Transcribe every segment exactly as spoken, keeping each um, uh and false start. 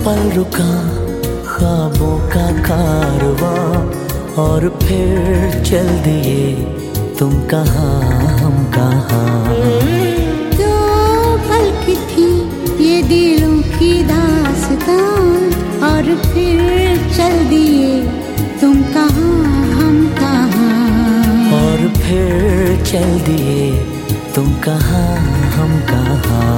पल रुका ख्वाबों का कारवां, और फिर चल दिए तुम कहाँ हम कहाँ। दो पल की थी ये दिलों की दास्तां, और फिर चल दिए तुम कहाँ हम कहाँ। और फिर चल दिए तुम कहाँ हम कहाँ।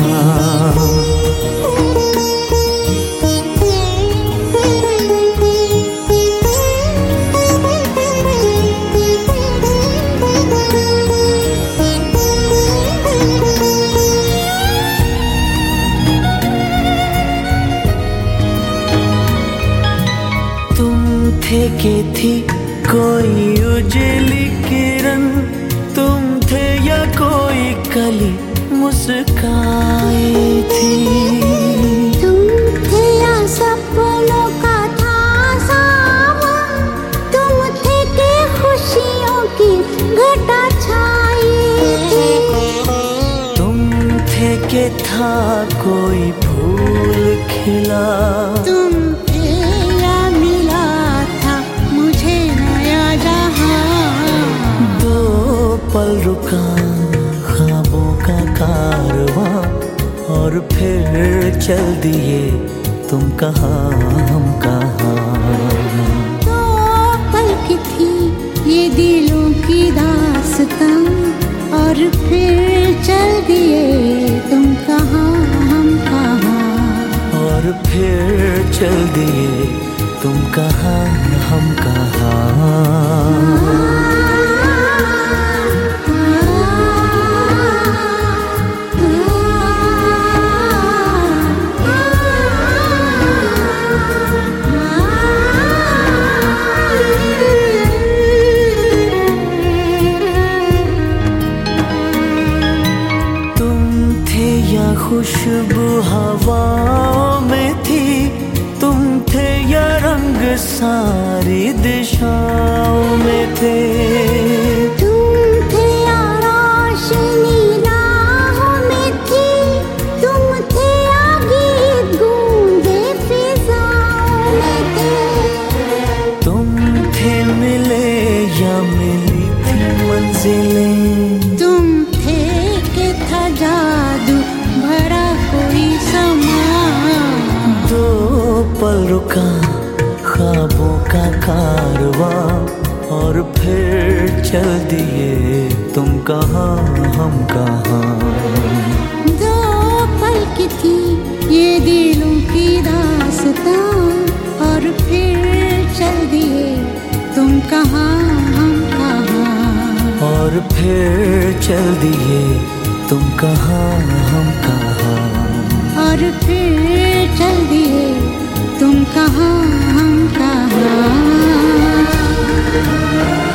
थे के थी कोई उजली किरण, तुम थे या कोई कली मुस्काई थी। तुम थे या सपनों का था सावन, तुम थे के खुशियों की घटा छाई थी। तुम थे के था कोई फूल खिला, तुम पल रुका ख्वाबों का कारवां, और फिर चल दिए तुम कहाँ हम कहाँ। दो पल की थी ये दिलों की दास्तां, और फिर चल दिए तुम कहाँ हम कहाँ। और फिर चल दिए तुम कहाँ हम कहाँ। खुशबू हवाओं में थी, तुम थे या रंग सारी दिशाओं में थे। तुम थे या रोशनी राहों में थी, तुम थे या गीत गूंजे फिजाओं में थे। तुम थे मिले या मिली थी मंजिलें, तुम थे के था जादू भरा कोई समा। दो पल रुका ख्वाबों का कारवां, और फिर चल दिए तुम कहाँ हम कहाँ। दो पल की थी ये दिलों की दास्तां, और फिर चल दिए तुम कहाँ हम कहाँ। और फिर चल दिए तुम कहाँ हम कहाँ। और फिर चल दिए तुम कहाँ हम कहाँ।